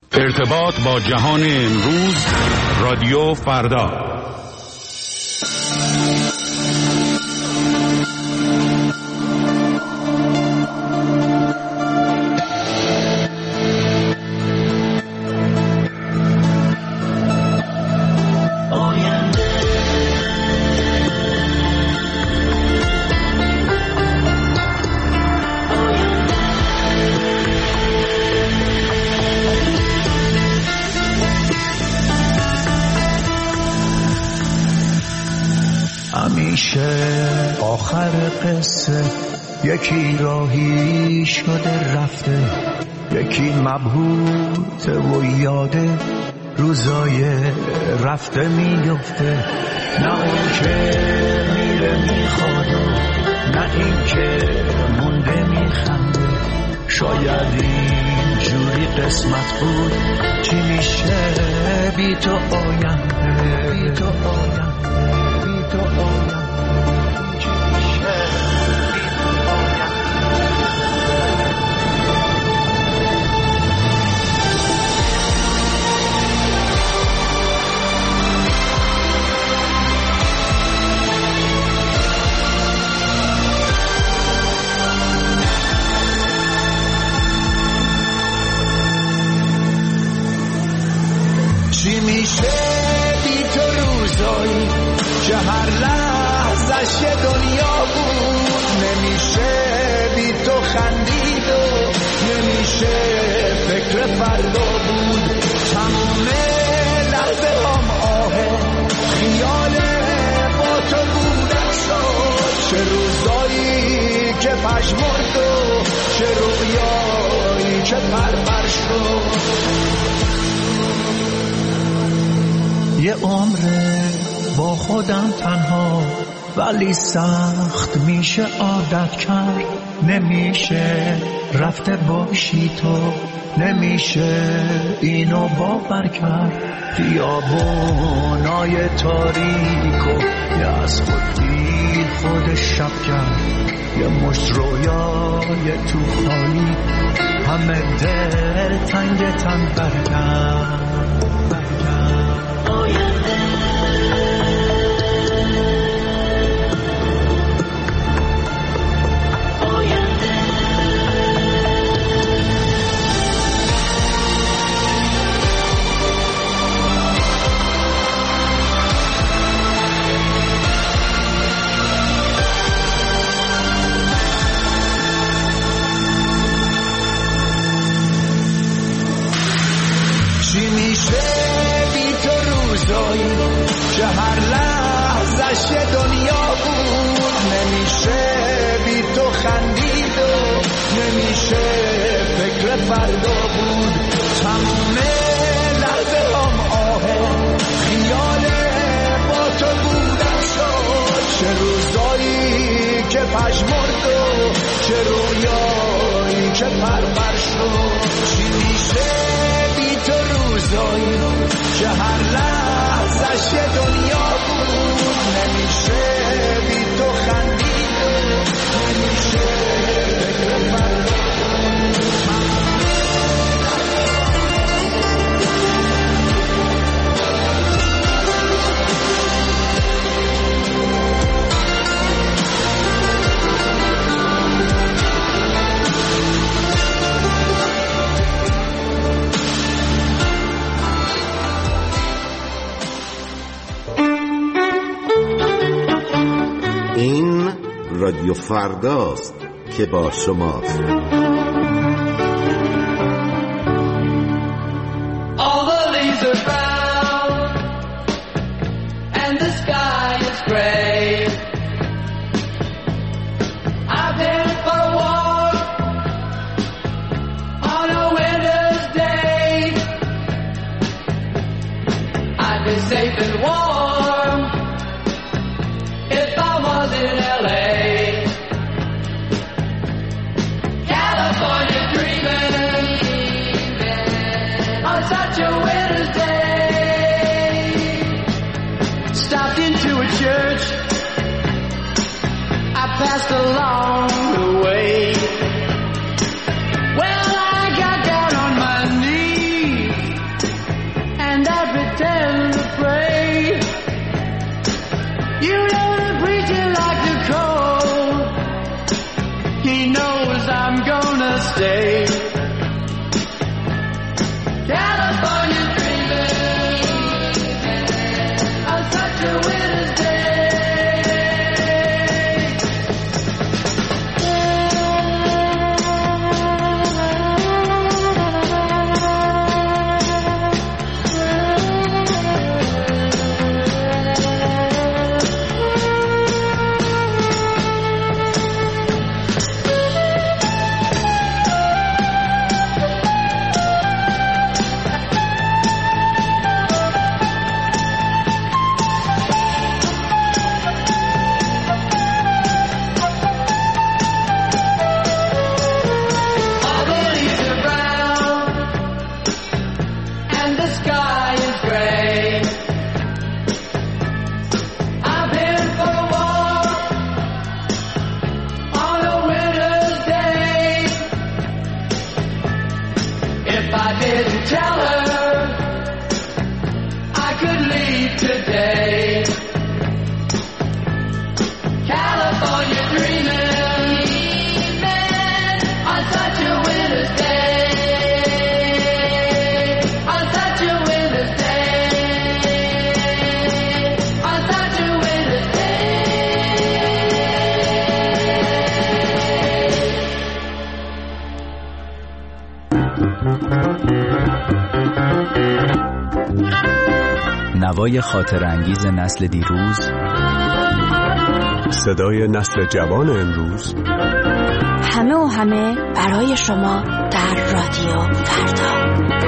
ارتباط با جهان امروز، رادیو فردا. آخر قصه یکی راهی شده رفته، یکی مبهوته و یاده روزای رفته میفته. نه اون که میره میخواد، نه این که مونده میخنده. شاید این جوری قسمت بود، چی میشه بی تو آینده، بی تو آینده، بی تو آینده. چی میشه بی تو روزایی که هر لحظش یه دنیا بود؟ نمیشه بی تو خندید و نمیشه فکر فردا بود. تمام لحظه هم آهه خیال با تو بودن شد. چه روزایی که پشمرد و چه رویایی که پرپر شد. یه عمره با خودم تنها، ولی سخت میشه عادت کرد. نمیشه رفته باشی تو، نمیشه اینو باور کرد. خیابونای تاریکو یه از خود بی خود شب کرد. یه مشت رویای تو خالی همه دل تنگ تن برکرد. که هر لحظش یه دنیا بود؟ نمیشه بی تو خندید و نمیشه فکر فردا بود. تمام لحظه هم آهه خیال با تو بودن شد. چه روزایی که پشمرد و چه رویایی که پرپر شد. چی میشه بی تو روزایی که هر لحظش یه دنیا بود؟ نمیشه بی تو خندید و نمیشه فکر فردا. این رادیو فرداست که با شماست. All the leaves are brown and the sky is gray. I've been for a walk on a winter's day. I'd be safe and warm if I was in LA. If I didn't tell her I could leave today. California dreaming on such a winter's day, on such a winter's day, on such a winter's day. نوای خاطر انگیز نسل دیروز، صدای نسل جوان امروز، همه و همه برای شما در رادیو فردا.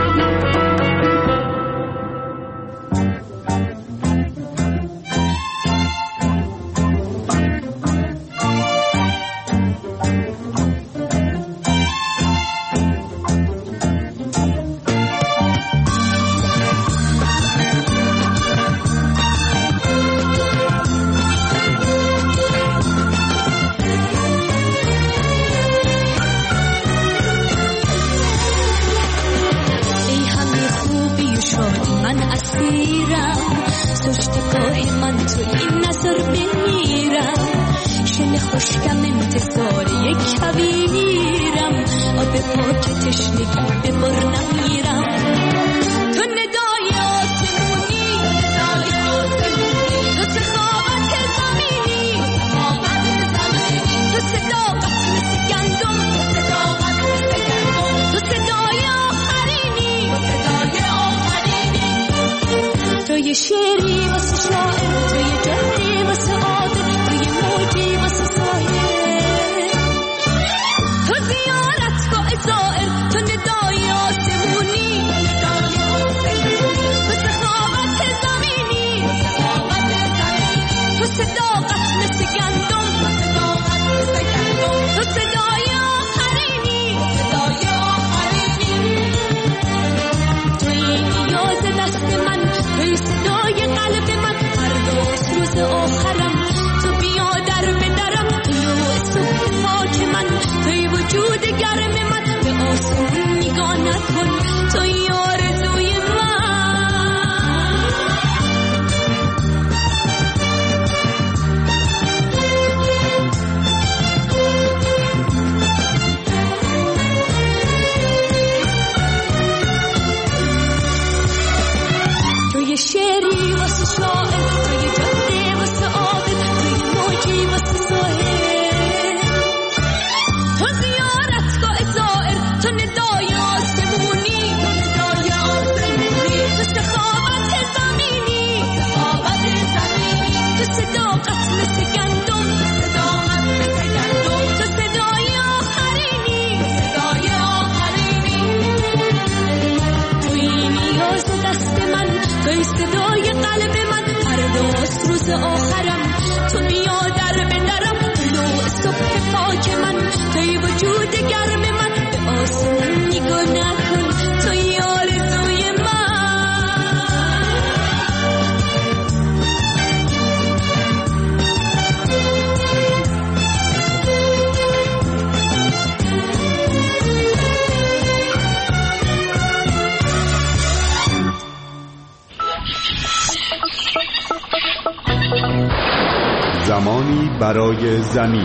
زمانی برای زمین.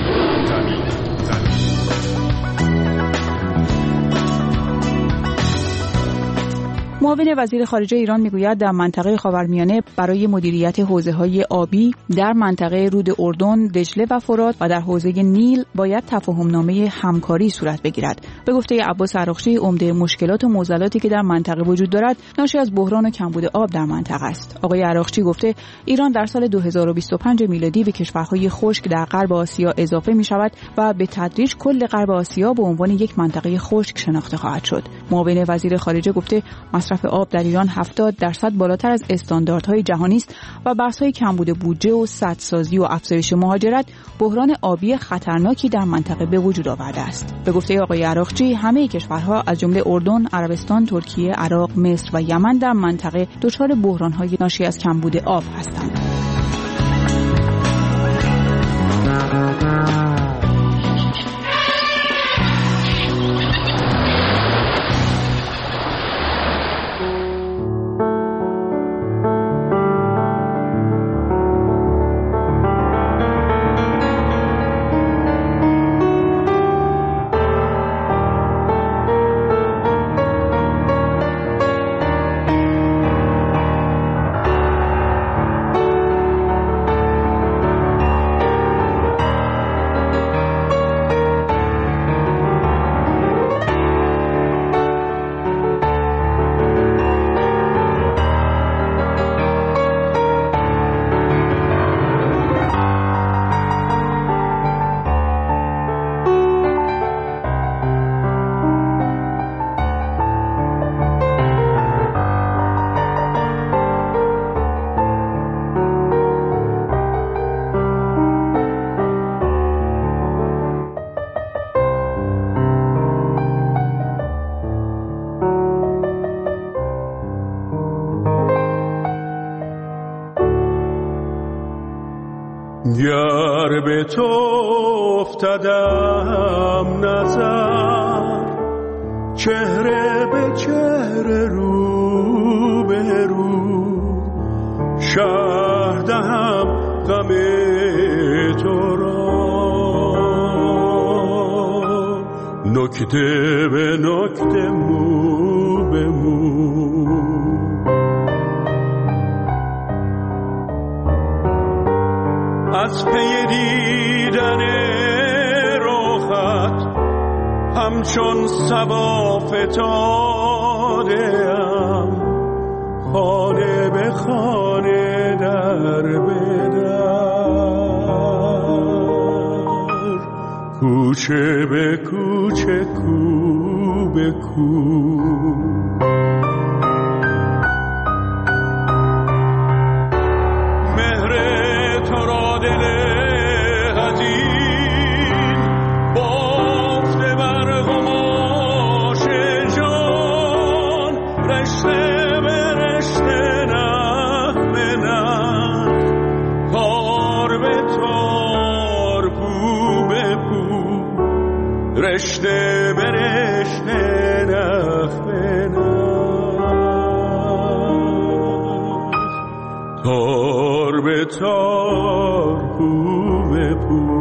معاون وزیر خارجه ایران میگوید در منطقه خاورمیانه برای مدیریت حوزه‌های آبی در منطقه رود اردن، دجله و فرات و در حوزه نیل باید تفاهم‌نامه همکاری صورت بگیرد. به گفته عباس عراقچی، عمده مشکلات و معضلاتی که در منطقه وجود دارد ناشی از بحران و کمبود آب در منطقه است. آقای عراقچی گفته ایران در سال 2025 میلادی به کشورهای خشک در غرب آسیا اضافه می‌شود و به تدریج کل غرب آسیا به عنوان یک منطقه خشک شناخته خواهد شد. معاون وزیر خارجه گفته مصرف آب در ایران 70% بالاتر از استانداردهای جهانی است و بحث‌های کمبود بودجه و سدسازی و افزایش مهاجرت بحران آبی خطرناکی در منطقه به وجود آورده است. به گفته آقای عراقچی همه کشورها از جمله اردن، عربستان، ترکیه، عراق، مصر و یمن در منطقه دچار بحران‌های ناشی از کمبود آب هستند. گر به تو افتادم نظر، چهره به چهره رو به رو، شرح دهم غم تو را، نکته به نکته، مو به مو. از پی دیدن رخت همچون صبا فتاده‌ام، خانه به خانه، در به در، کوچه به کوچه، کو به کو. رشته به رشته، نخ به نخ، تار به تار، پو به پو.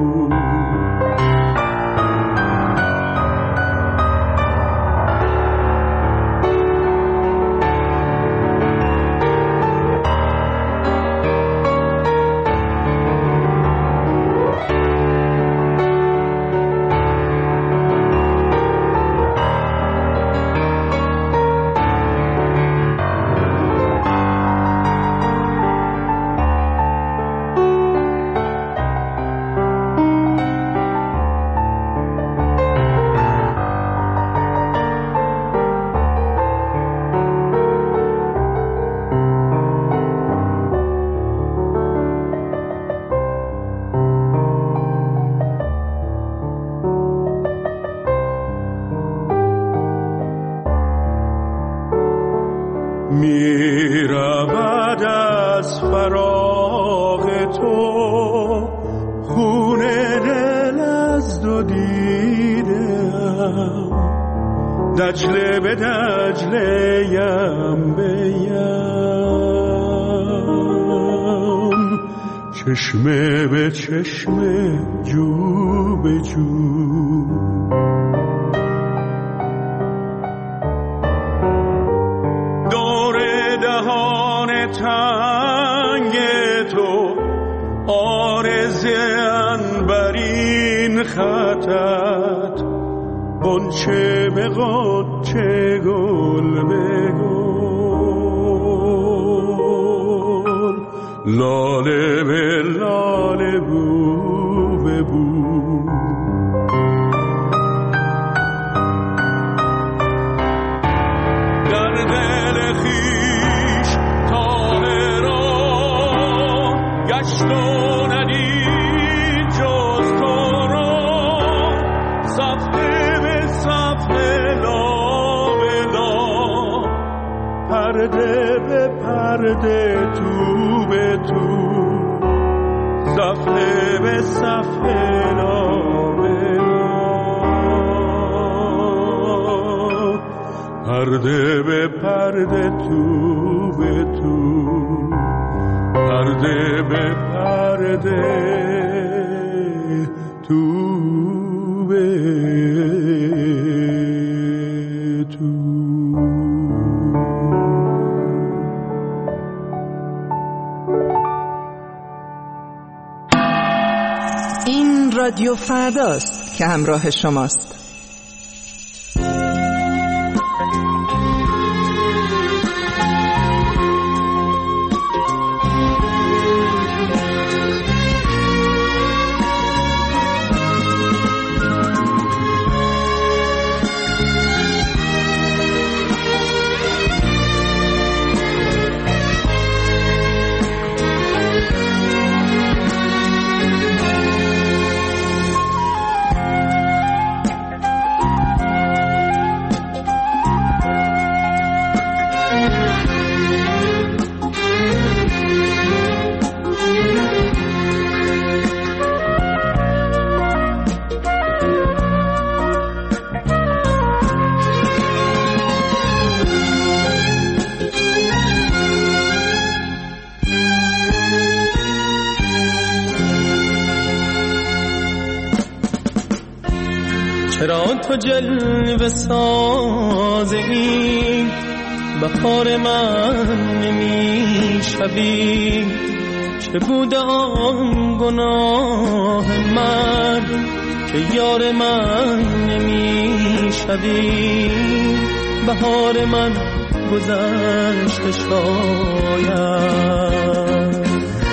می رود از فراق تو خون دل از دو دیدم، دجله به دجله، یم به یم، چشمه به چشمه، جو به جو. تنگ تو آرز عنبرین خطت، غنچه به غنچه، گل به گل، لاله به لاله، بو به بو. در دل خویش گشت و ندید جز تو را، صفحه به صفحه، لا به لا، پرده به پرده، تو به تو، صفحه به صفحه، لا به لا، پرده به پرده، تو به تو، پرده به پرده، تو به تو. این رادیو فرداست که همراه شماست. تو جلوه سازی بهار من نمیشوی؟ چه بوده آن گناه من که یار من نمیشوی؟ بهار من گذشته شاید.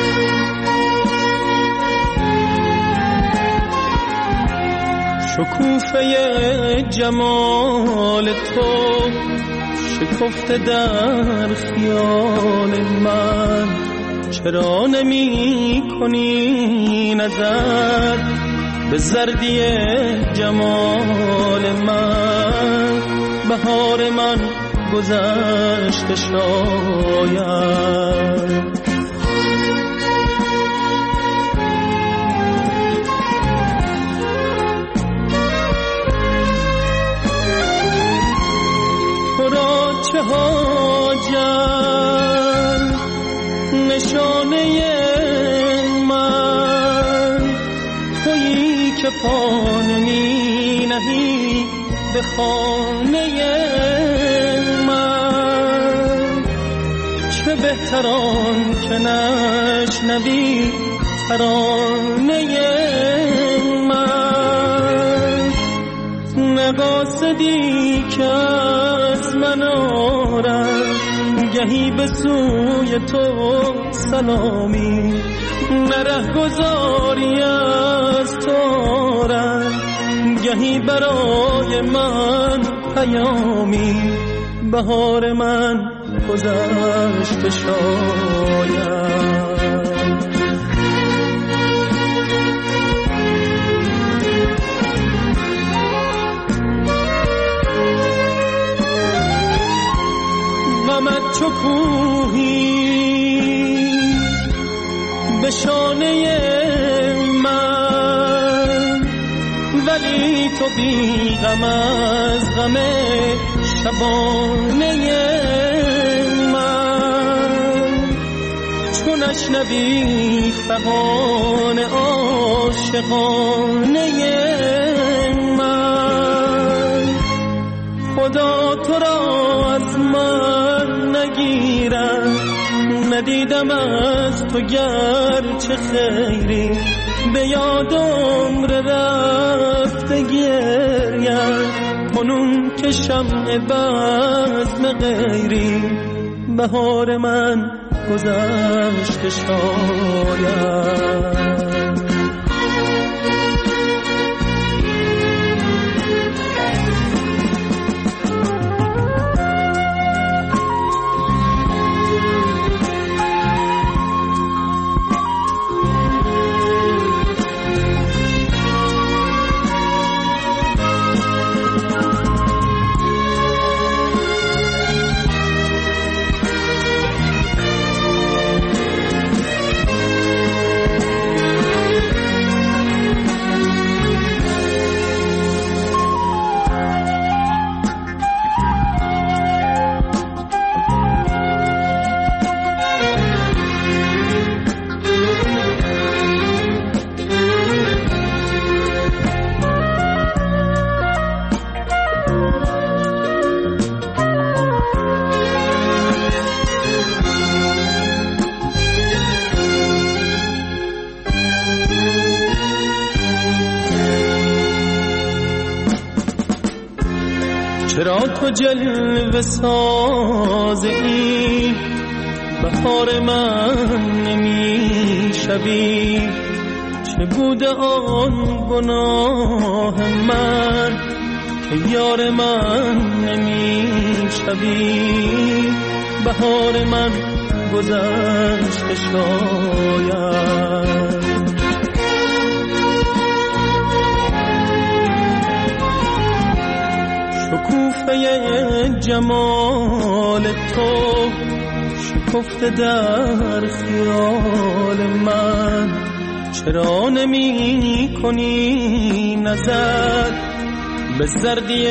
شکوفه جمال تو شکفته در خیال من، چرا نمی کنی نظر به زردی جمال من؟ بهار من گذشته شاید. تو را چه حاجت نشانه من، تویی که پا نمی نهی به خانه من. چه بهتران که نشنوی ترانه من، نقاصدی که از من آرد گهی به سوی تو سلامی، نره گذاری از تو آرد گهی برای من پیامی. بهار من گذشته شاید. غمت چو کوهی به شانه من، ولی تو بی غم از غم شبانه من. چون نشنوی فغان عاشقانه من، خدا تو را از من نگیرم. ندیدم از تو گرچه خیری، به یاد عمر رفته گریم کنون که شمع بزم غیری. بهار من گذشته شاید. چرا تو جلوه سازی بهار من نمیشوی؟ چه بوده آن گناه من که یار من نمیشوی؟ بهار من گذشته شاید. شکوفه جمال تو شکفته در خیال من، چرا نمی کنی نظر به زردی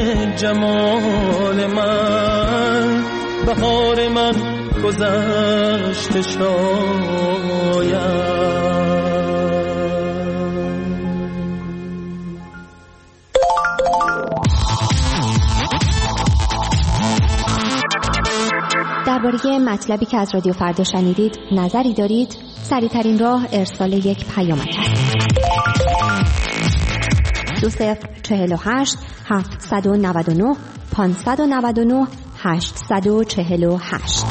جمال من؟ بهار من گذشته شاید. درباره مطلبی که از رادیو فردا شنیدید نظری دارید؟ سریع‌ترین راه ارسال یک پیامک است. 2048 799 599 848.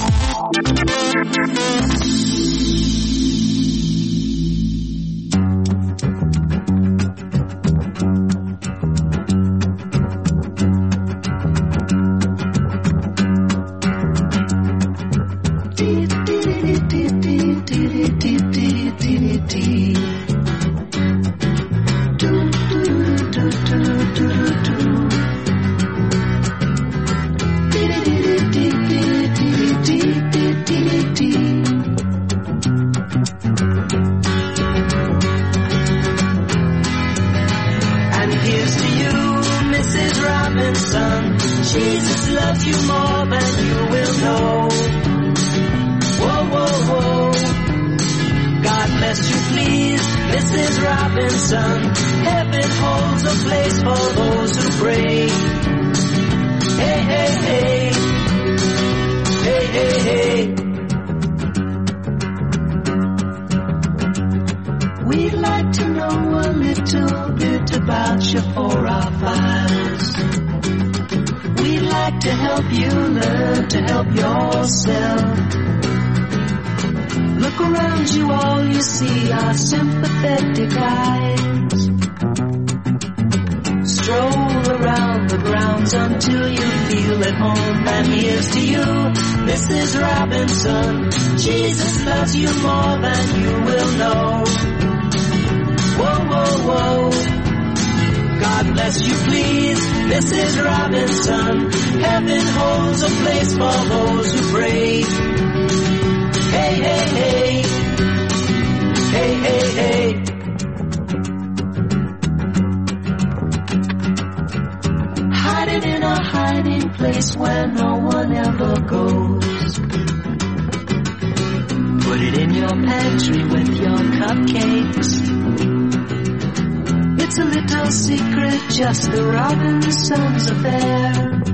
Just the Robinsons affair.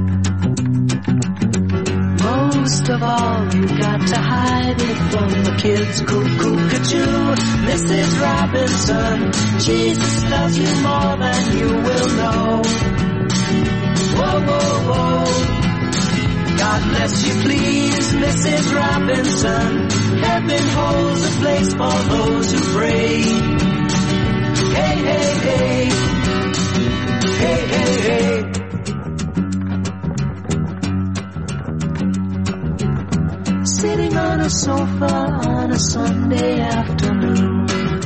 Most of all, you got to hide it from the kids. Cuckoo-cuckoo, Mrs. Robinson. Jesus loves you more than you will know. Whoa, whoa, whoa. God bless you, please, Mrs. Robinson. Heaven holds a place for those who pray. Hey, hey, hey. Hey, hey, hey. Sitting on a sofa on a Sunday afternoon,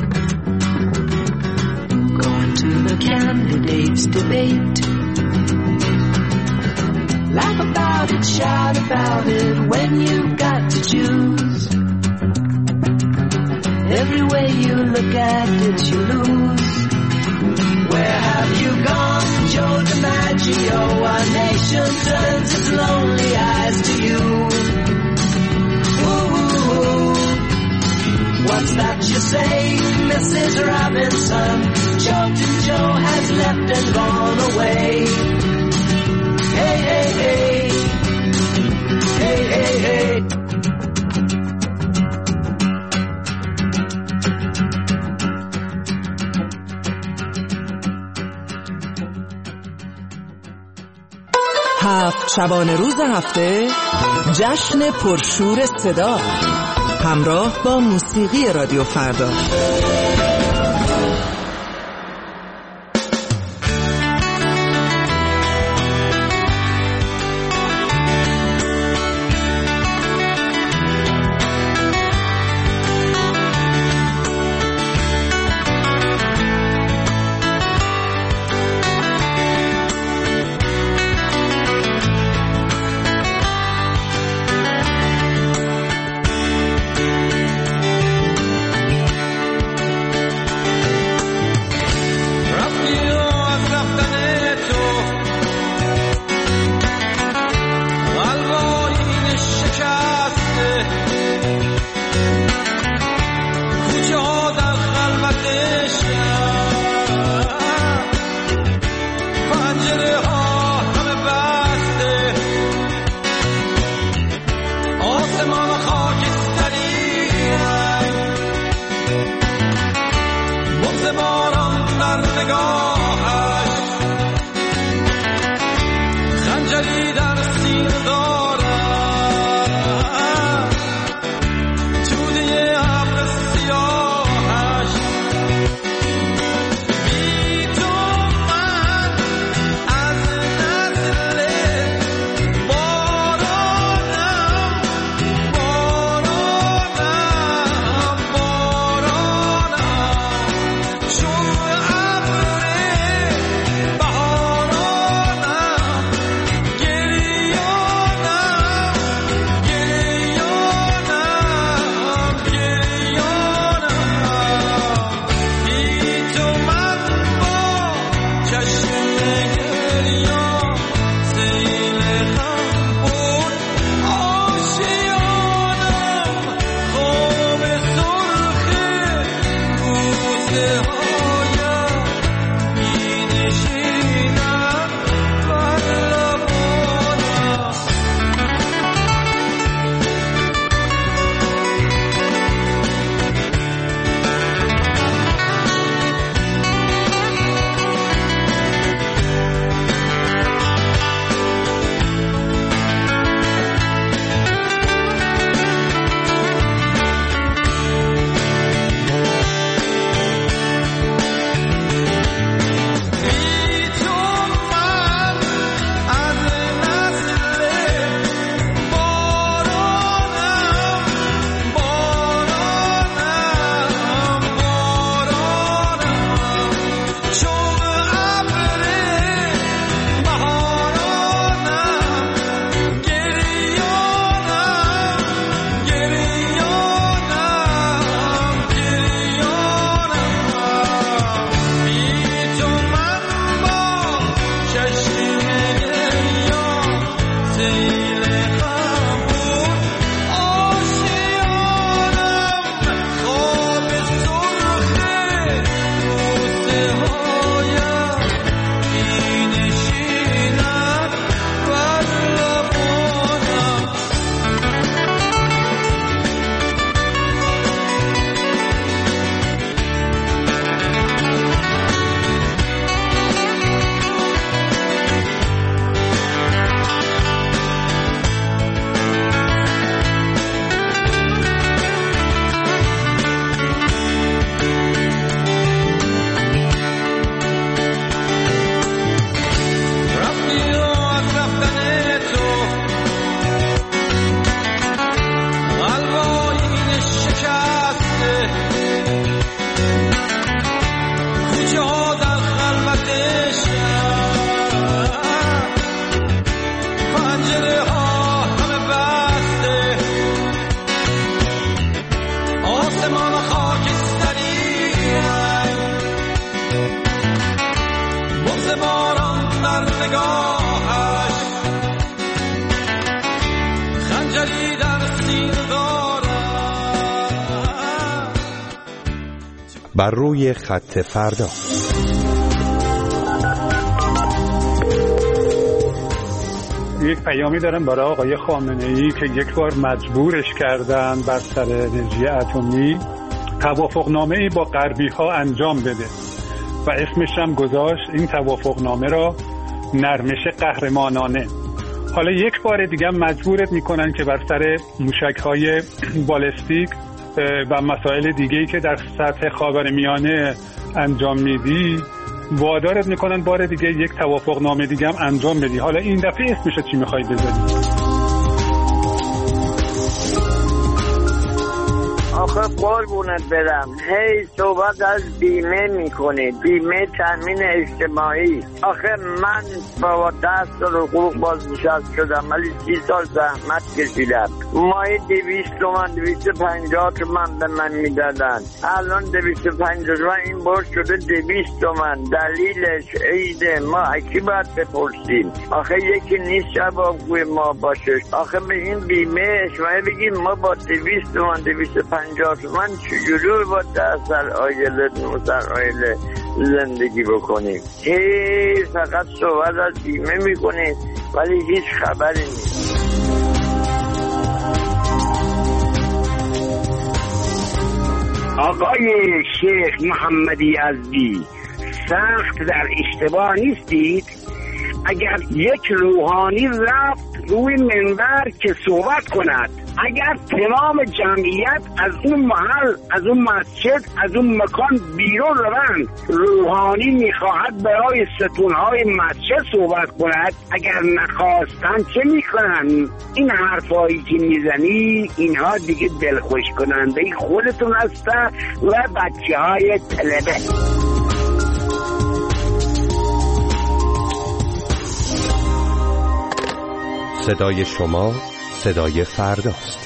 going to the candidates' debate. Laugh about it, shout about it when you've got to choose. Every way you look at it, you lose. Where have you gone, Joe DiMaggio? Our nation turns its lonely eyes to you. Ooh, what's that you say, Mrs. Robinson? Joltin' Joe has left and gone away. Hey, hey, hey. Hey, hey, hey. هفت شبانه روز هفته جشن پرشور صدا همراه با موسیقی رادیو فردا. خنجری در سینه دارم. بر روی خط فردا. یک پیامی دارم برای آقای خامنه‌ای که یک بار مجبورش کردن بر سر انرژی اتمی توافقنامه‌ای با غربی‌ها انجام بده و اسمش هم گذاشت این توافقنامه را نرمش قهرمانانه. حالا یک بار دیگه مجبورت میکنن که بر سر موشک‌های بالستیک و مسائل دیگه‌ای که در سطح خاورمیانه انجام میدی وادارت میکنن بار دیگه یک توافقنامه دیگه هم انجام بدی. حالا این دفعه اسمش چی میخوای بذاری؟ آخه قربونت برم هی صحبت از بیمه میکنه، بیمه تامین اجتماعی. آخه من با 10 سال حقوق بازنشسته شدم ولی 30 سال زحمت کشیدم. ماهی 200 تومن 250 تومن به من میدادن، الان 250 تومن این برش شده 200 تومن. دلیلش عیده ما اکی باید بپرسیم؟ آخه یکی نیست جوابگوی ما باشه. آخه به این بیمه شما بگیم ما با 200 تومن 250 من چجوری با 10 سال آیله 9 سال آیله زندگی بکنیم؟ فقط صحبت از بیمه میکنید ولی هیچ خبری نیست. آقای شیخ محمدی یزدی سخت در اشتباه نیستید؟ اگر یک روحانی رفت روی منبر که صحبت کند، اگر تمام جمعیت از اون محل، از اون مسجد، از اون مکان بیرون روند، روحانی میخواهد برای ستونهای مسجد صحبت کند، اگر نخواستن چه میکنن؟ این حرفایی که میزنی اینها دیگه دلخوش کننده خودتون هسته و بچه های طلبه. صدای شما صدای فرداست.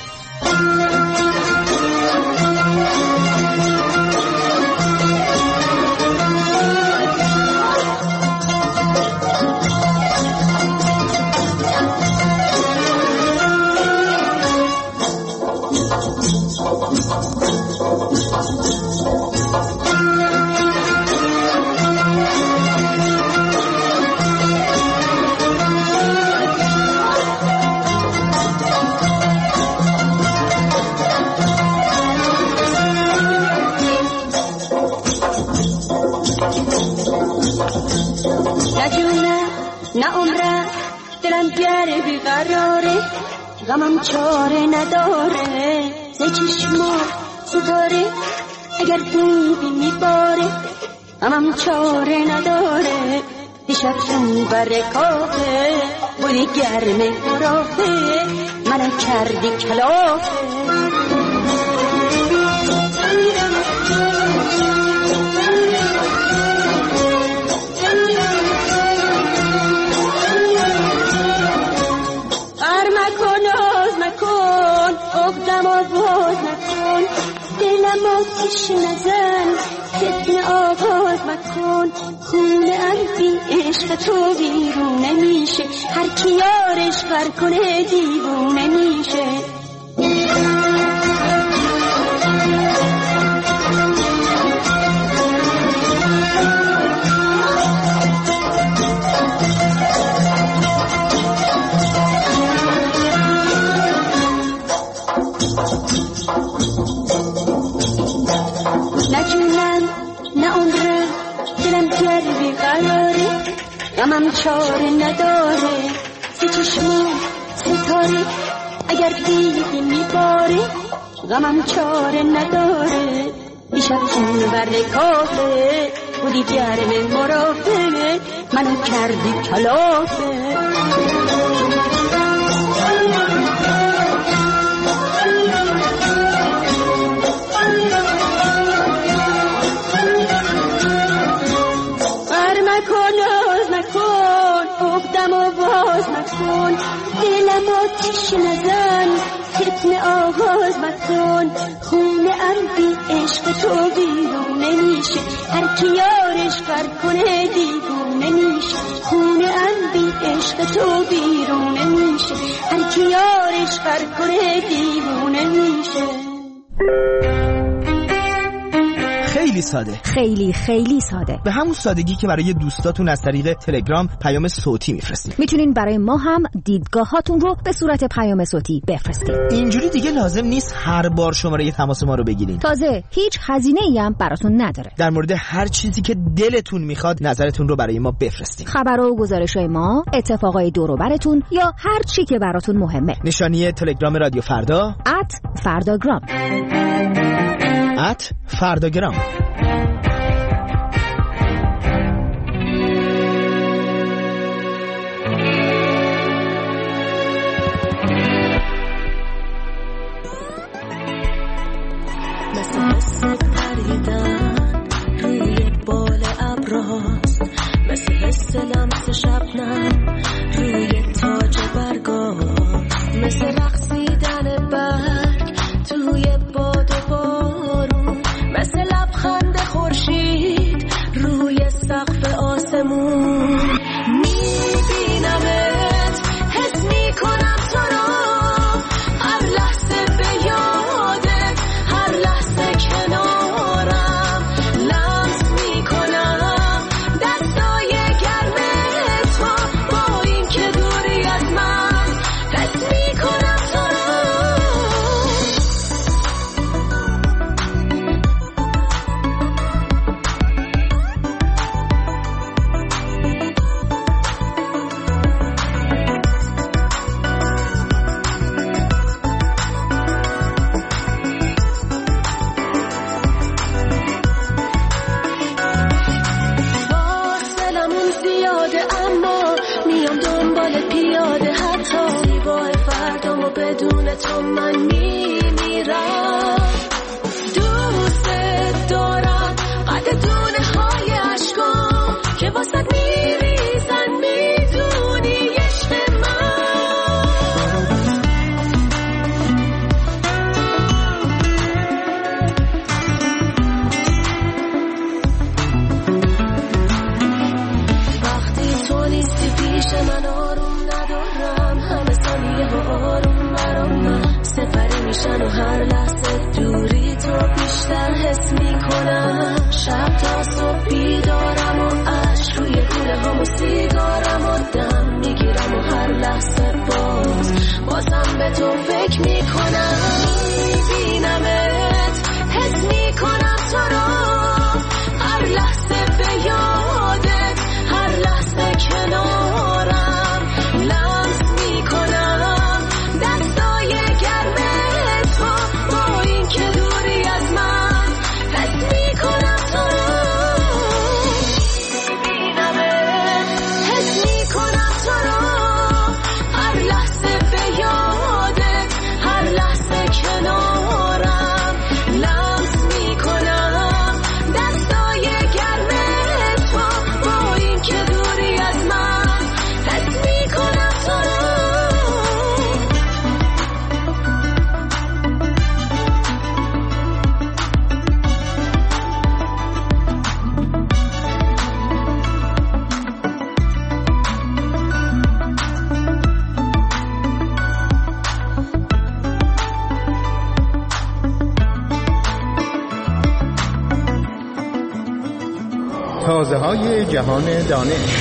نه عمره دلم گره بیقراره، غمم چاره نداره، ز چشما ستاره اگر دیدی میباره، غمم چاره نداره. دیشب چون برکافه بودی گرمه رافه، منو کردی کلافه. اقدم آواز نکن، دلم آتش نزن، فتنه آغاز مکن. خونه‌ام بی عشق تو بیرون نمیشه، هر کی یارش بر کنه دیوونه میشه. غمم چاره نداره، ز چشما ستاره اگر دیدی میباره، غمم چاره نداره. دیشب چون برکافه بودی گرم مرافه، منو کردی کلافه. دلم آتش نزن، فتنه آغاز مکن. خونه‌ام بی عشق تو بیرون نمیشه، هر کی یارش بر کنه دیوونه میشه. خونه‌ام بی عشق تو بیرون نمیشه، هر کی یارش هر کنه دیوونه میشه. خیلی ساده، خیلی خیلی ساده، به همون سادگی که برای دوستاتون از طریق تلگرام پیام صوتی میفرستید. میتونین برای ما هم دیدگاهاتون رو به صورت پیام صوتی بفرستید. اینجوری دیگه لازم نیست هر بار شماره تماس ما رو بگیرین. تازه هیچ هزینه‌ای هم براتون نداره. در مورد هر چیزی که دلتون میخواد نظرتون رو برای ما بفرستید. خبرها و گزارش‌های ما، اتفاقای دور و براتون یا هر چی که براتون مهمه. نشانی تلگرام رادیو فردا @فرداگرام. @فرداگرام. مثل پریدن روی بال ابراست، مثل حس لمس شبنم روی تاج برگاست، مثل رقصیدن برگ توی باد و بارون، مثل لبخند خورشید روی سقف آسمون. میبینمت، حس میکنم تو رو، هر لحظه به یادت، هر لحظه کنارم، لمس میکنم دستای گرم تو، با این که دوری از من، حس میکنم تو رو. فاصلمون زیاده اما میام دنبال پیاده، حتی زیبای فردامو بدون تو من میمیرم. دوست دارم قد دونه های عشقام که واسد میریزن، میدونی عشق وقتی تو نیستی پیش من آروم ندارم، همه ثانیه با آروم برام سپری میشن و هر لحظه دوری تو بیشتر حس میکنم. شب تا صبح بیدارم و عشق روی گونه هم و سیگارم و دم میگیرم و هر لحظه بازم به تو فکر میکنم. میبینمت، حس میکنم تو رو، هر لحظه به یادت، هر لحظه کنارم، لمس میکنم دستای گرم تو، با این که دوری از من، حس میکنم تو رو. میبینمت، حس میکنم تو رو، هر لحظه به یادت، هر لحظه کنارم، لمس میکنم دستای گرم تو، با این که دوری از من، حس میکنم تو رو. تازه های جهان دانش.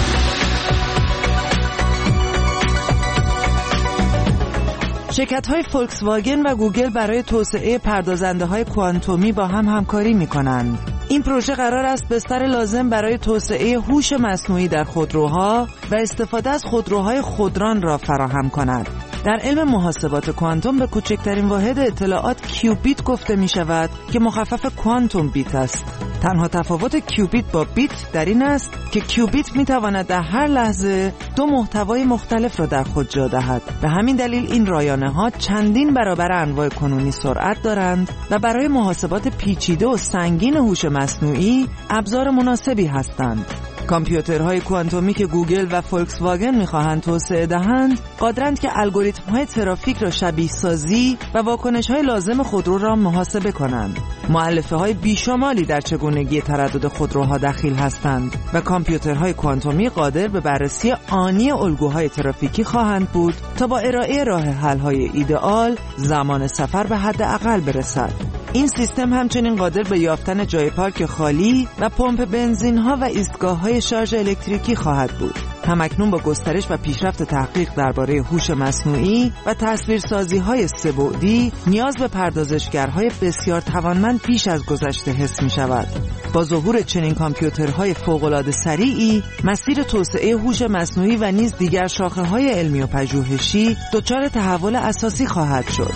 شرکت‌های فولکس واگن و گوگل برای توسعه پردازنده‌های کوانتومی با هم همکاری می‌کنند. این پروژه قرار است بستر لازم برای توسعه هوش مصنوعی در خودروها و استفاده از خودروهای خودران را فراهم کند. در علم محاسبات کوانتوم به کوچکترین واحد اطلاعات کیوبیت گفته می شود که مخفف کوانتوم بیت است. تنها تفاوت کیوبیت با بیت در این است که کیوبیت می تواند در هر لحظه دو محتوای مختلف را در خود جا دهد. به همین دلیل این رایانه ها چندین برابر انواع کنونی سرعت دارند و برای محاسبات پیچیده و سنگین هوش مصنوعی ابزار مناسبی هستند. کامپیوترهای کوانتومی که گوگل و فولکس واگن می‌خواهند توسعه دهند، قادرند که الگوریتم‌های ترافیک را شبیه سازی و واکنش‌های لازم خودرو را محاسبه کنند. مؤلفه‌های بیشمالی در چگونگی تردد خودروها دخیل هستند و کامپیوترهای کوانتومی قادر به بررسی آنی الگوهای ترافیکی خواهند بود تا با ارائه راه حل‌های ایدئال زمان سفر به حد اقل برسد. این سیستم همچنین قادر به یافتن جای پارک خالی و پمپ بنزین‌ها و ایستگاه‌های شارژ الکتریکی خواهد بود. همکنون با گسترش و پیشرفت تحقیق درباره هوش مصنوعی و تصویرسازی‌های سه‌بعدی، نیاز به پردازشگرهای بسیار توانمند بیش از گذشته حس می‌شود. با ظهور چنین کامپیوترهای فوق‌العاده سریعی، مسیر توسعه هوش مصنوعی و نیز دیگر شاخه‌های علمی و پژوهشی دچار تحول اساسی خواهد شد.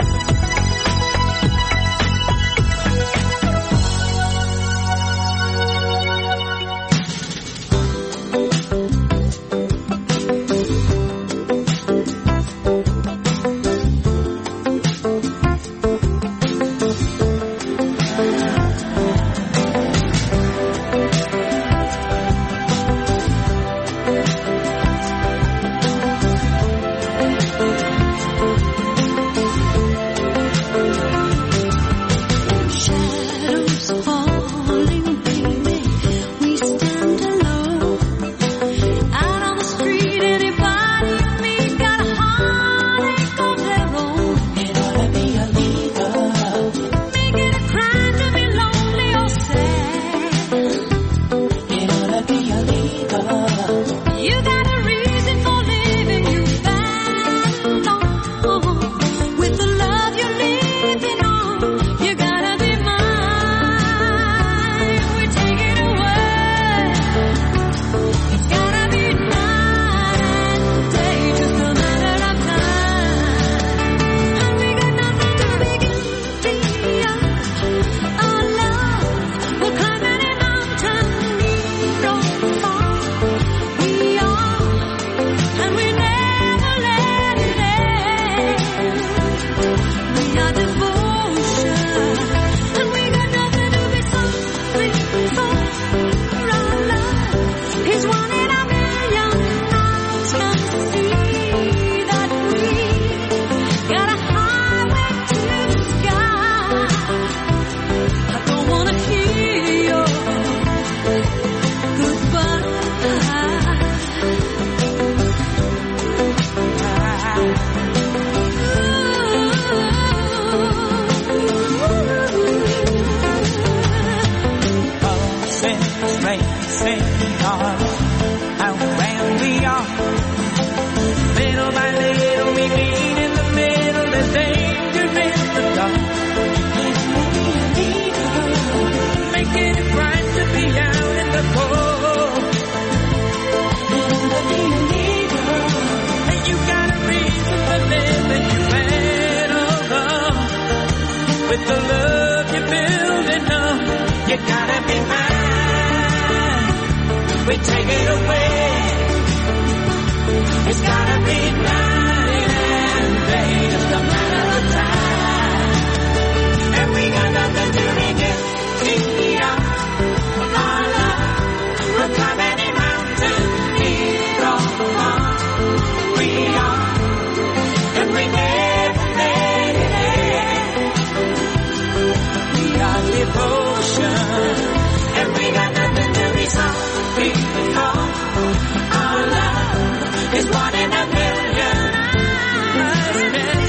Is one in a million.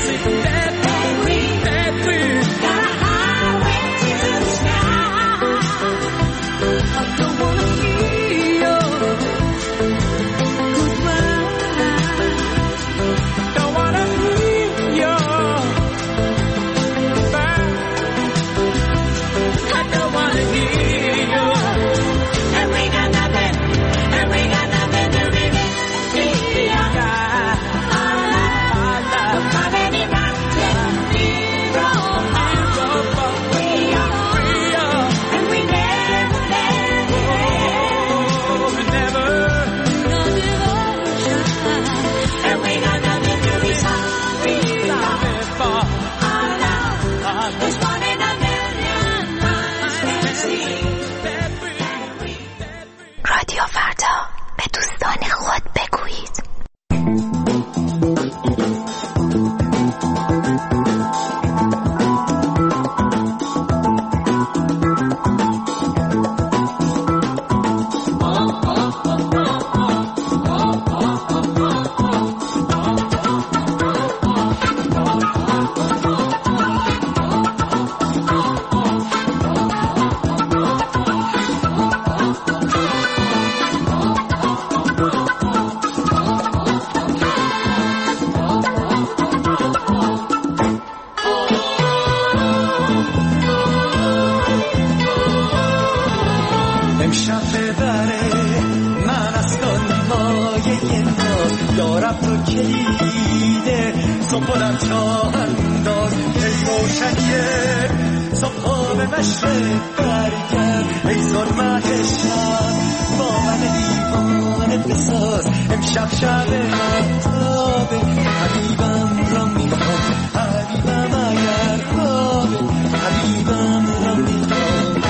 به مشرق برگرد ای ظلمت شب با من دیوانه بساز امشب شب آفتابه حبیبم را میخوام حبیبم اگر خوابه حبیبم را میخوام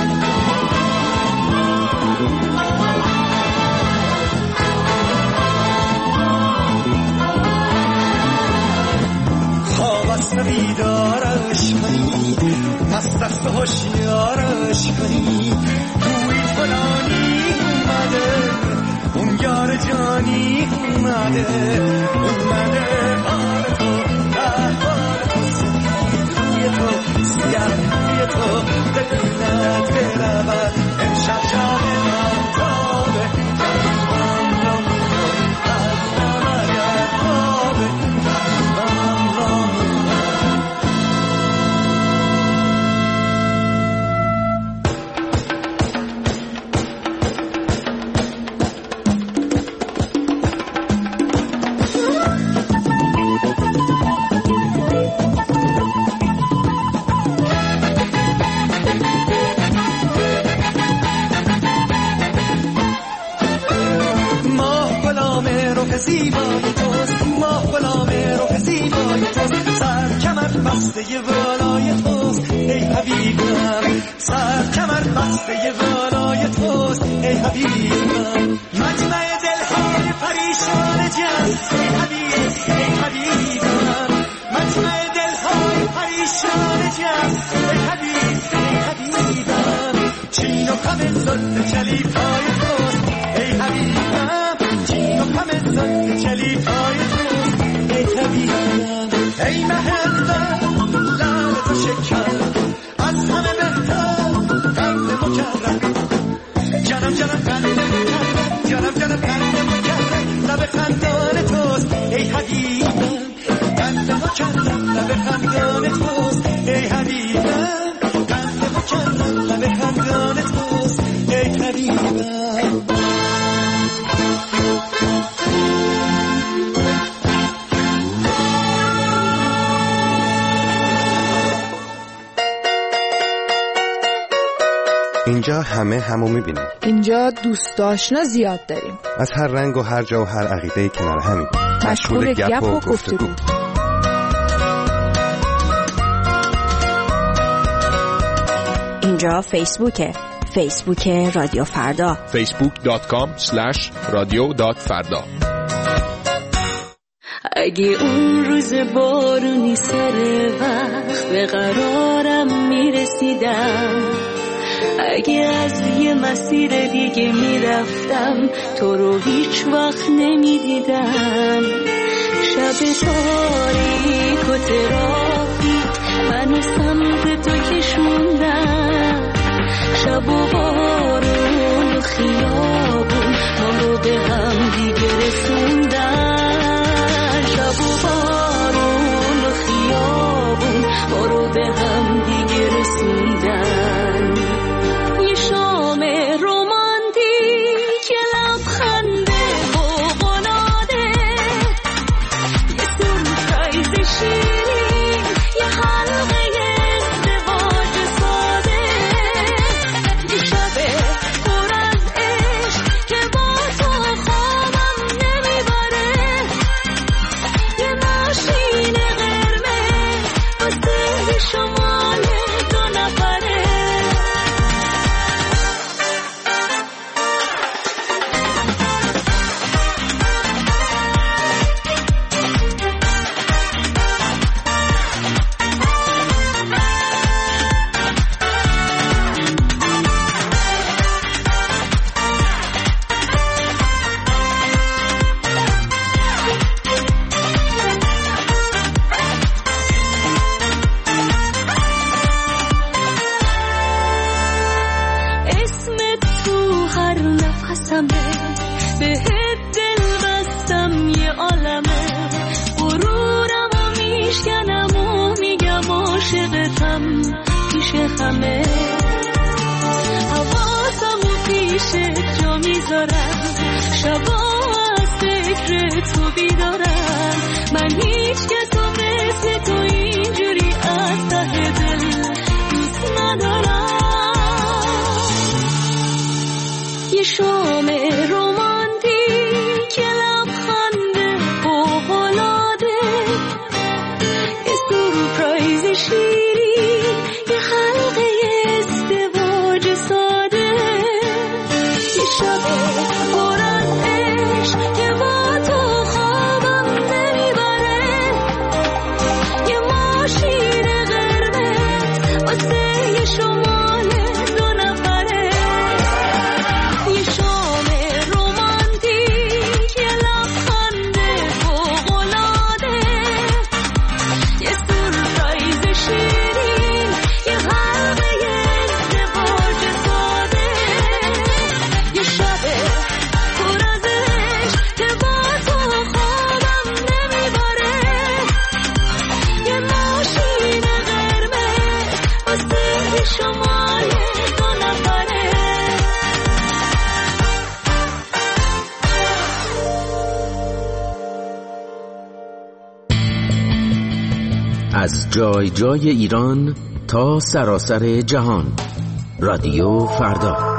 خواب است بیدارش کنی پس دست هوشیارش کنی گویی فلانی اومده اون یار جانی اومده حال تو احوال تو سیاه روی تو سیاه روی تو ببیند برود امشب شب آفتابه حبیبم را میخوام حبیبم اگر خوابه حبیبم را زیبای توست ما غلام روح زیبای توست سر کمر بسته والای توست ای حبیبم سر کمر بسته والای توست ای حبیبم مجمع دلهای پریشان جان ای حبیبم مجمع دلهای پریشان جان ای حبیبم چین و خم زلف چلیپای توست ای حبیبم چین و خم زلف چلیپای توست ای حبیبم ای مهندم لعل تو شکر از همه بهتر قند مکرم جانم جانم قند مکرم جانم جانم قند مکرم لب خندان توست ای حبیبم قند مکرم لب خندان توست ای حبیبم قند مکرم لب خندان توست ای حبیبم اینجا همه همو میبینیم. اینجا دوست آشنا زیاد داریم. از هر رنگ و هر جا و هر عقیده کنار همیم. مشغول گپ و گفتگو. اینجا فیسبوکه. فیسبوک رادیو فردا. facebook.com/radio.farda. اگه اون روز بارونی سر وقت به قرارم میرسیدم، اگه از یه مسیر دیگه میرفتم تو رو هیچ وقت نمیدیدم، شب تاریک و ترافیک منو سمت تو کشوندم، شب و بارون و خیابون ما رو به هم دیگه رسوندن، شب و بارون و خیابون ما رو به هم دیگه رسوندن. یه شام رومانتیک، یه لبخنده فوق‌العاده، یه سورپرایز شیرین، یه حلقه ازدواج ساده، یه شب پر از عشق که با تو خوابم نمیبره، یه ماشین قرمز واسه شمال دو نفره. اسمت تو هر نفسمه، بهت دل بستم یه عالمه، غرورم و میشکنم و میگم عاشقتم پیش همه، حواسم و پیشت جا میذارم، شبا از فکر تو بیدارم، من هیچ کسو مثل تو اینجوری از ته دل دوست ندارم. شام رومانتیک، یه لبخند فوق‌العاده، یه سورپرایز شیرین، یه حلقه ازدواج ساده، یه شب پر از عشق که با تو خوابم نمیبره، یه ماشین قرمز واسه شمال دو نفره، یه شام رومانتیک، یه لبخند فوق‌العاده، یه سورپرایز شیرین، یه حلقه ازدواج ساده، یه شب پر از عشق که با تو خوابم نمیبره، یه ماشین قرمز واسه شمال دو نفره. از جای جای ایران تا سراسر جهان، رادیو فردا.